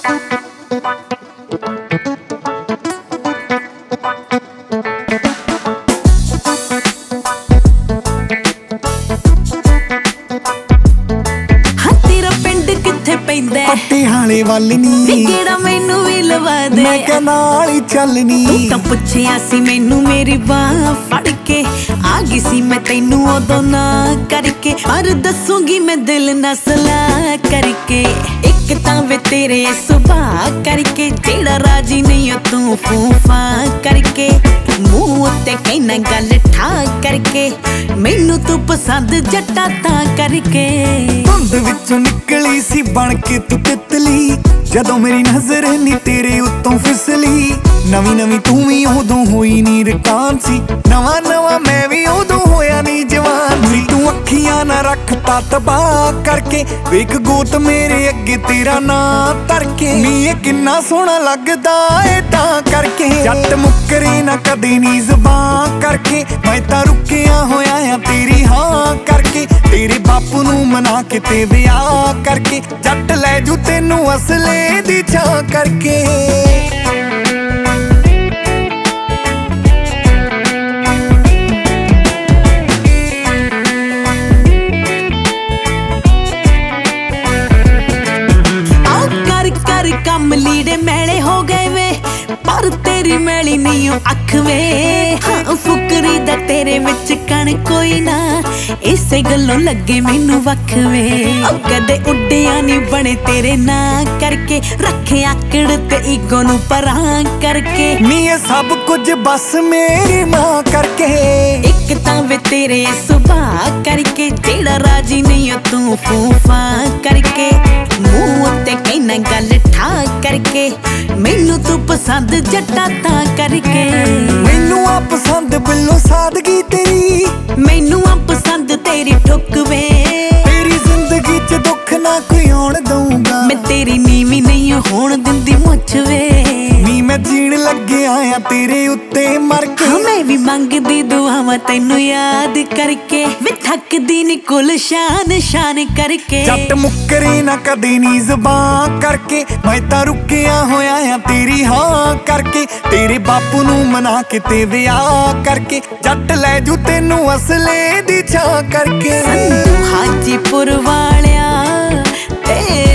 ਪਟਿਆਲੇ ਵੱਲ ਨੀ ਕਿਹੜਾ ਮੈਨੂੰ ਵੀ ਲਵਾ ਦੇ, ਮੈਂ ਕਿਹਾ ਨਾਲ ਹੀ ਚੱਲਨੀ। ਤੂੰ ਤਾਂ ਪੁੱਛਿਆ ਸੀ ਮੈਨੂੰ ਮੇਰੀ ਬਾਹ ਫੜ ਕੇ, ਆ ਗਈ ਸੀ ਮੈਂ ਤੈਨੂੰ ਉਦੋਂ ਨਾ ਕਰਕੇ, ਪਰ ਦੱਸੂਗੀ ਮੈਂ ਦਿਲ ਨਾ ਸਲਾਹ ਕਰਕੇ। ਇੱਕ ਤਾਂ ਵੇ ਤੇਰੇ ਸੁਭਾਅ ਕਰਕੇ, ਜਿਹੜਾ ਰਾਜੀ ਨਹੀਂ ਓ ਤੂੰ ਫੂਫਾ ਕਰਕੇ, ਮੂੰਹ ਉੱਤੇ ਕਹਿਣਾ ਗੱਲ ਠਾ ਕਰਕੇ, ਮੈਨੂੰ ਤੂੰ ਪਸੰਦ ਜੱਟਾ ਤਾਂ ਕਰਕੇ। ਧੁੰਦ ਵਿੱਚੋਂ ਨਿਕਲੀ ਸੀ ਬਣ ਕੇ ਤੂੰ ਤਿਤਲੀ, ਜਦੋਂ ਮੇਰੀ ਨਜ਼ਰ ਨੀ ਤੇਰੇ ਉੱਤੋਂ ਫਿਸਲੀ। ਨਵੀਂ ਨਵੀਂ ਤੂੰ ਵੀ ਉਦੋਂ ਹੋਈ ਨੀ ਰਕਾਨ ਸੀ, ਨਵਾਂ ਨਵਾਂ ਮੈਂ ਵੀ ਉਦੋਂ ਹੋਇਆ ਨੀ ਜਵਾਨ ਸੀ। ਤੂੰ ਅੱਖੀਆਂ ਨਾ ਰੱਖਤਾ ਤਬਾਹ ਕਰਕੇ, ਵੇਖ ਗੋਤ ਮੇਰੇ ਅੱਗੇ ਤੇਰਾ ਨਾਂ ਧਰਕੇ। ਨੀ ਇਹ ਕਿੰਨਾ ਸੋਹਣਾ ਲੱਗਦਾ ਏ ਤਾਂ ਕਰਕੇ, ਜੱਟ ਮੁੱਕਰੇ ਨਾ ਕਦੇ ਨੀ ਜ਼ਬਾਨ ਕਰਕੇ। ਮੈਂ ਤਾਂ ਰੁਕਿਆ ਹੋਇਆ ਆ ਤੇਰੀ ਹਾਂ ਕਰਕੇ, ਤੇਰੇ ਬਾਪੂ ਨੂੰ ਮਨਾ ਕੇ ਤੇ ਵਿਆਹ ਕਰਕੇ, ਜੱਟ ਲੈ ਜੂ ਤੈਨੂੰ ਅਸਲੇ ਦੀ ਛਾਂ ਕਰਕੇ। ਕੰਮ ਲੀੜੇ ਮੈਲੇ ਹੋ ਗਏ ਵੇ, ਪਰ ਤੇਰੀ ਮੈਲੀ ਨਹੀਂ ਓ ਅੱਖ ਵੇ। ਫੁਕਰੀ ਦਾ ਤੇਰੇ ਵਿੱਚ ਕਣ ਕੋਈ ਨਾ, ਇਸੇ ਗੱਲੋਂ ਲੱਗੇ ਮੈਨੂੰ ਵੱਖ ਵੇ। ਕਦੇ ਉੱਡਿਆ ਨੀ ਬਣੇ ਤੇਰੇ ਨਾਂ ਕਰਕੇ, ਰੱਖੇ ਆਕੜ ਤੇ ਈਗੋ ਨੂੰ ਪਰਾਂ ਕਰਕੇ। ਨੀ ਇਹ ਸਭ ਕੁਝ ਬਸ ਮੇਰੀ ਮਾਂ ਕਰਕੇ। ਇੱਕ ਤਾਂ ਵੇ ਤੇਰੇ ਸੁਭਾਅ ਕਰਕੇ, ਜਿਹੜਾ ਰਾਜੀ ਨਹੀਂ ਓ ਤੂੰ ਫੂਫਾ ਕਰਕੇ, ਮੂੰਹ ਉੱਤੇ ਕਹਿਣਾ ਗੱਲ ਠਾ ਕਰਕੇ, ਮੈਨੂੰ ਤੂੰ ਪਸੰਦ ਜੱਟਾ ਤਾਂ ਕਰਕੇ। ਮੈਨੂੰ ਆ ਪਸੰਦ ਬਿੱਲੋ ਸਾਦਗੀ ਤੇਰੀ, ਮੈਨੂੰ ਆ ਪਸੰਦ ਤੇਰੀ ਠੁਕਵੇ। ਤੇਰੀ ਜ਼ਿੰਦਗੀ 'ਚ ਦੁੱਖ ਨਾ ਕੋਈ ਆਉਣ ਦਊਂਗਾ, ਮੈਂ ਤੇਰੀ ਨੀਵੀਂ ਨਹੀਂ ਹੋਣ ਦਿੰਦੀ ਮੁੱਛ ਵੇ। ਨੀ ਮੈਂ ਜੀਣ ਲੱਗਿਆ ਆ ਤੇਰੇ ਉੱਤੇ ਮਰ ਕੇ। ਮੈਂ ਵੀ ਮੰਗਦੀ ਦੁਆਵਾਂ ਤੈਨੂੰ ਯਾਦ ਕਰਕੇ, ਵੇ ਥੱਕਦੀ ਨੀ ਕੁਲ ਸ਼ਾਨ ਸ਼ਾਨ ਕਰਕੇ। ਜੱਟ ਮੁੱਕਰੇ ਨਾ ਕਦੇ ਨੀ ਜ਼ਬਾਨ ਕਰਕੇ, ਮੈਂ ਤਾਂ ਰੁਕਿਆ ਹੋਇਆ ਆ ਤੇਰੀ ਹਾਂ ਕਰਕੇ, ਤੇਰੇ ਬਾਪੂ ਨੂੰ ਮਨਾ ਕੇ ਤੇ ਵਿਆਹ ਕਰਕੇ, ਜੱਟ ਲੈ ਜੂ ਤੈਨੂੰ ਅਸਲੇ ਦੀ ਛਾਂ ਕਰਕੇ। ਹਾਜੀਪੁਰ ਵਾਲਿਆ ਤੇ